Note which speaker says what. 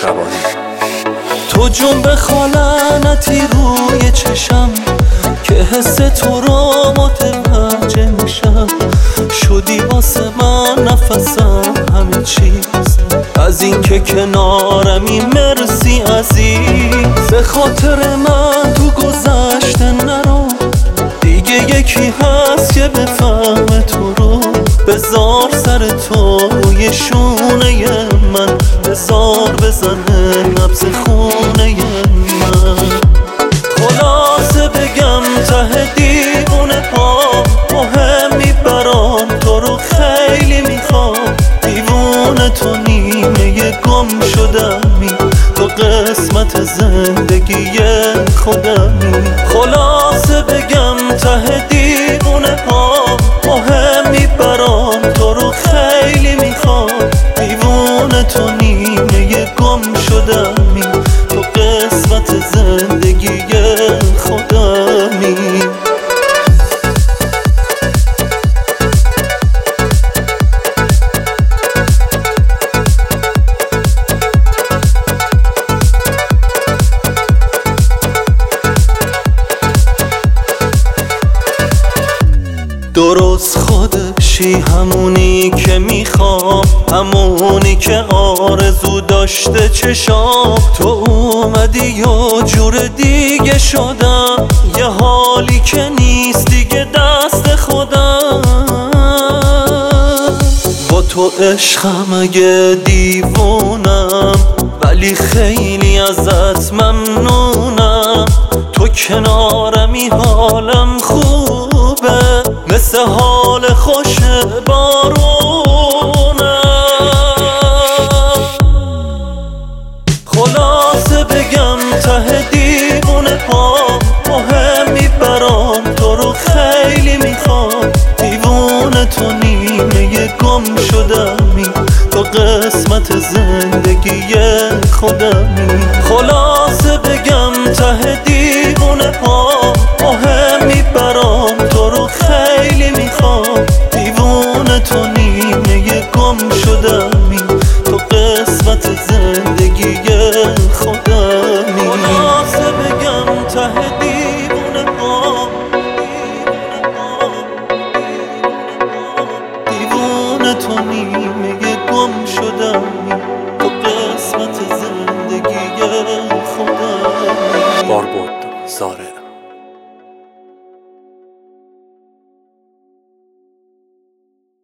Speaker 1: شکربانی.
Speaker 2: تو جنب خالنتی روی چشم که حس تو را متوجه میشم. شدی واسه من نفسم همه چیز، از این که کنارمی مرسی عزیز. به خاطر من تو گذشته نرو، دیگه یکی هست که بفهمه تو رو. بذار سر تو روی شونه من، بذار بزنه نبض خونه من. خلاصه بگم ته دیوونه ها مهمی برام، تو رو خیلی میخوام. دیوونه تو نیمه گم شدمی، تو قسمت زندگی خودمی. خلاصه بگم ته دیوونه ها مهمی برام، تو رو خیلی میخوام. دیوونه تو نیمه گم شدمی، تو قسمت زندگی خودمی. درست خودشی، همونی که میخوام، همونی که آرزو داشته چشام. تو اومدی یه جور دیگه شدم، یه حالی که نیست دیگه دست خودم. با تو عشقم اگه دیوونم، ولی خیلی ازت ممنونم. تو کنارمی حالم خوبه، مثل حال خوش بارونم. خلاصه بگم ته دیوونه ها مهمی برام، تو رو خیلی میخوام. دیوونه تو نیمه گم شدمی، تو قسمت زندگی خودمی. خلاصه بگم ته دیوونه ها مهمی برام، تو رو خیلی میخوام. دیوونه تو نیمه گم شدمی، تو قسمت زندگی خودمی. خلاصه بگم ته دیوونه ها، دیوونه تو نیمه گم شدمی، تو قسمت زندگی خودمی.
Speaker 1: باربود زاره.